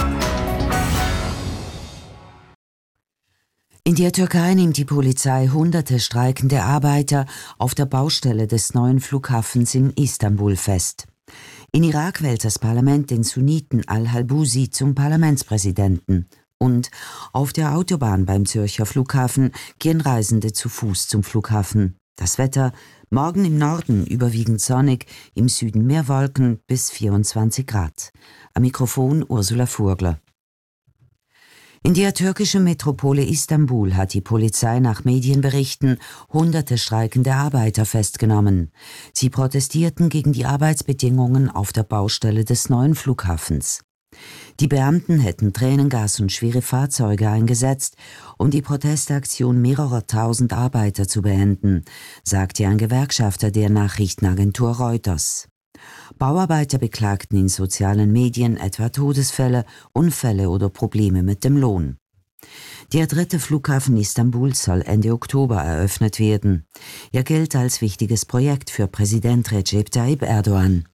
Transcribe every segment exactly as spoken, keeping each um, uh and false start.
In der Türkei nimmt die Polizei hunderte streikende Arbeiter auf der Baustelle des neuen Flughafens in Istanbul fest. In Irak wählt das Parlament den Sunniten al-Halbusi zum Parlamentspräsidenten. Und auf der Autobahn beim Zürcher Flughafen gehen Reisende zu Fuß zum Flughafen. Das Wetter: morgen im Norden überwiegend sonnig, im Süden mehr Wolken bis vierundzwanzig Grad. Am Mikrofon Ursula Furgler. In der türkischen Metropole Istanbul hat die Polizei nach Medienberichten hunderte streikende Arbeiter festgenommen. Sie protestierten gegen die Arbeitsbedingungen auf der Baustelle des neuen Flughafens. Die Beamten hätten Tränengas und schwere Fahrzeuge eingesetzt, um die Protestaktion mehrerer tausend Arbeiter zu beenden, sagte ein Gewerkschafter der Nachrichtenagentur Reuters. Bauarbeiter beklagten in sozialen Medien etwa Todesfälle, Unfälle oder Probleme mit dem Lohn. Der dritte Flughafen Istanbuls soll Ende Oktober eröffnet werden. Er gilt als wichtiges Projekt für Präsident Recep Tayyip Erdogan.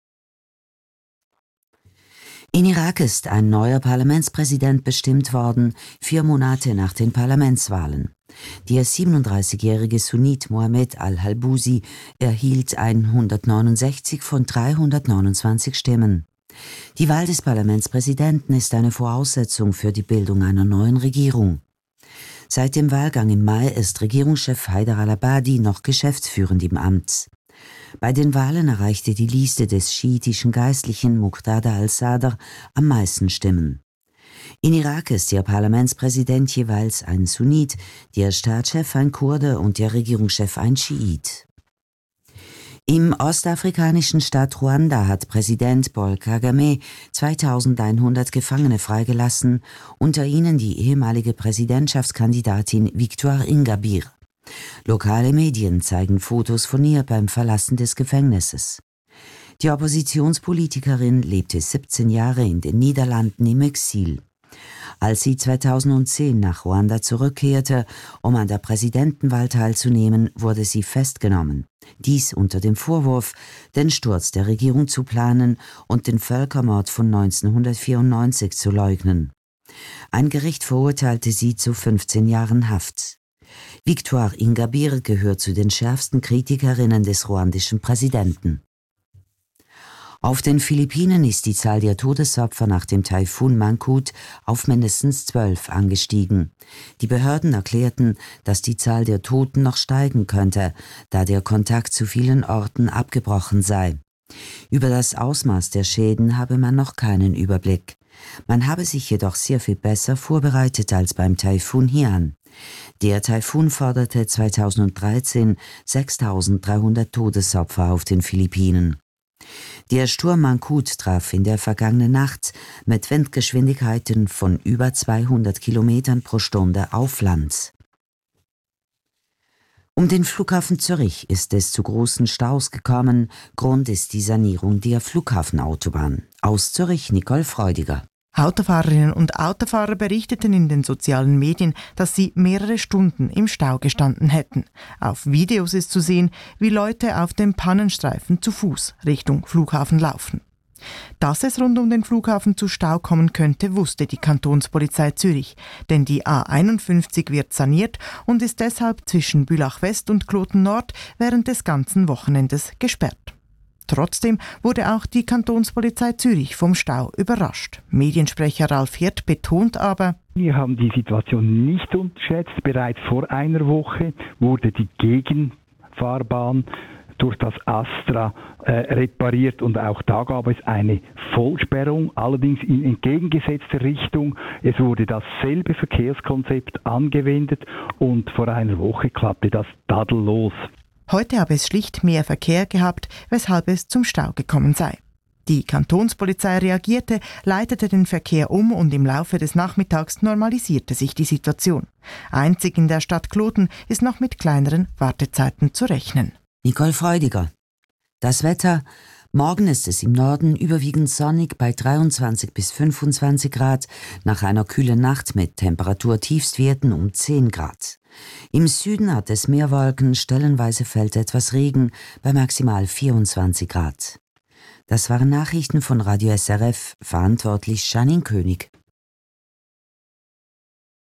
In Irak ist ein neuer Parlamentspräsident bestimmt worden, vier Monate nach den Parlamentswahlen. Der siebenunddreißigjährige Sunnit Mohammed al-Halbusi erhielt hundertneunundsechzig von dreihundertneunundzwanzig Stimmen. Die Wahl des Parlamentspräsidenten ist eine Voraussetzung für die Bildung einer neuen Regierung. Seit dem Wahlgang im Mai ist Regierungschef Haider al-Abadi noch geschäftsführend im Amt. Bei den Wahlen erreichte die Liste des schiitischen Geistlichen Muqtada al-Sadr am meisten Stimmen. In Irak ist der Parlamentspräsident jeweils ein Sunnit, der Staatschef ein Kurde und der Regierungschef ein Schiit. Im ostafrikanischen Staat Ruanda hat Präsident Paul Kagame zweitausendeinhundert Gefangene freigelassen, unter ihnen die ehemalige Präsidentschaftskandidatin Victoire Ingabire. Lokale Medien zeigen Fotos von ihr beim Verlassen des Gefängnisses. Die Oppositionspolitikerin lebte siebzehn Jahre in den Niederlanden im Exil. Als sie zweitausendzehn nach Ruanda zurückkehrte, um an der Präsidentenwahl teilzunehmen, wurde sie festgenommen. Dies unter dem Vorwurf, den Sturz der Regierung zu planen und den Völkermord von neunzehnhundertvierundneunzig zu leugnen. Ein Gericht verurteilte sie zu fünfzehn Jahren Haft. Victoire Ingabire gehört zu den schärfsten Kritikerinnen des ruandischen Präsidenten. Auf den Philippinen ist die Zahl der Todesopfer nach dem Taifun Mangkhut auf mindestens zwölf angestiegen. Die Behörden erklärten, dass die Zahl der Toten noch steigen könnte, da der Kontakt zu vielen Orten abgebrochen sei. Über das Ausmaß der Schäden habe man noch keinen Überblick. Man habe sich jedoch sehr viel besser vorbereitet als beim Taifun Haiyan. Der Taifun forderte zweitausenddreizehn sechstausenddreihundert Todesopfer auf den Philippinen. Der Sturm Mangkhut traf in der vergangenen Nacht mit Windgeschwindigkeiten von über zweihundert Kilometern pro Stunde auf Land. Um den Flughafen Zürich ist es zu großen Staus gekommen. Grund ist die Sanierung der Flughafenautobahn. Aus Zürich Nicole Freudiger. Autofahrerinnen und Autofahrer berichteten in den sozialen Medien, dass sie mehrere Stunden im Stau gestanden hätten. Auf Videos ist zu sehen, wie Leute auf dem Pannenstreifen zu Fuß Richtung Flughafen laufen. Dass es rund um den Flughafen zu Stau kommen könnte, wusste die Kantonspolizei Zürich, denn die A einundfünfzig wird saniert und ist deshalb zwischen Bülach West und Kloten Nord während des ganzen Wochenendes gesperrt. Trotzdem wurde auch die Kantonspolizei Zürich vom Stau überrascht. Mediensprecher Ralf Hirt betont aber: Wir haben die Situation nicht unterschätzt. Bereits vor einer Woche wurde die Gegenfahrbahn durch das Astra äh, repariert und auch da gab es eine Vollsperrung, allerdings in entgegengesetzter Richtung. Es wurde dasselbe Verkehrskonzept angewendet und vor einer Woche klappte das tadellos. Heute habe es schlicht mehr Verkehr gehabt, weshalb es zum Stau gekommen sei. Die Kantonspolizei reagierte, leitete den Verkehr um und im Laufe des Nachmittags normalisierte sich die Situation. Einzig in der Stadt Kloten ist noch mit kleineren Wartezeiten zu rechnen. Nicole Freudiger. Das Wetter: morgen ist es im Norden überwiegend sonnig bei dreiundzwanzig bis fünfundzwanzig Grad, nach einer kühlen Nacht mit Temperaturtiefstwerten um zehn Grad. Im Süden hat es mehr Wolken, stellenweise fällt etwas Regen bei maximal vierundzwanzig Grad. Das waren Nachrichten von Radio S R F, verantwortlich Janine König.